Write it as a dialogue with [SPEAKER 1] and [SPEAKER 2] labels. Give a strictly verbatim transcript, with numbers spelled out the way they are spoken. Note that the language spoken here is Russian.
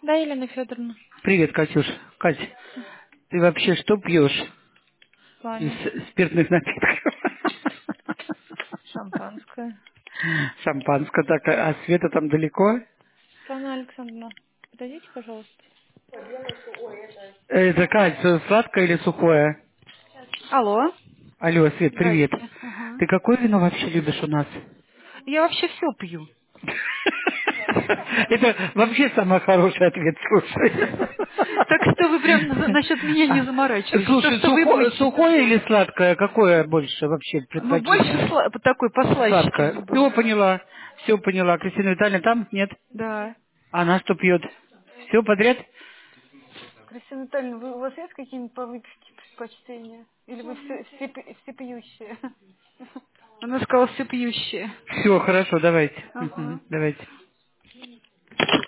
[SPEAKER 1] Да, Елена Федоровна.
[SPEAKER 2] Привет, Катюш. Кать, ты вообще что пьешь
[SPEAKER 1] В
[SPEAKER 2] из
[SPEAKER 1] плане
[SPEAKER 2] спиртных напитков?
[SPEAKER 1] шампанское.
[SPEAKER 2] Шампанское, так, а Света там далеко?
[SPEAKER 1] Анна Александровна, подойдите, пожалуйста.
[SPEAKER 2] Это, Кать, сладкое или сухое?
[SPEAKER 1] Алло.
[SPEAKER 2] Алло, Свет, привет.
[SPEAKER 1] Здрасте. Ага.
[SPEAKER 2] Ты какое вино вообще любишь у нас?
[SPEAKER 1] Я вообще все пью.
[SPEAKER 2] Это вообще самый хороший ответ, слушай.
[SPEAKER 1] Так что вы прям на- насчет меня не заморачиваетесь. То,
[SPEAKER 2] Слушай,
[SPEAKER 1] что вы
[SPEAKER 2] сухое,
[SPEAKER 1] будете...
[SPEAKER 2] сухое или сладкое? Какое больше вообще
[SPEAKER 1] Ну, больше
[SPEAKER 2] предпочтительно?
[SPEAKER 1] сла- такой послаще, чем
[SPEAKER 2] Сладкое.
[SPEAKER 1] любовь.
[SPEAKER 2] Все поняла. Все поняла. Кристина Витальевна там? Нет?
[SPEAKER 1] Да.
[SPEAKER 2] Она что пьет? Все подряд?
[SPEAKER 1] Кристина Витальевна, вы, у вас есть какие-нибудь по выписке предпочтения? Или вы все, все, пи- все пьющие? Она сказала все пьющие.
[SPEAKER 2] Все, хорошо, давайте.
[SPEAKER 1] Ага.
[SPEAKER 2] Мгм, давайте.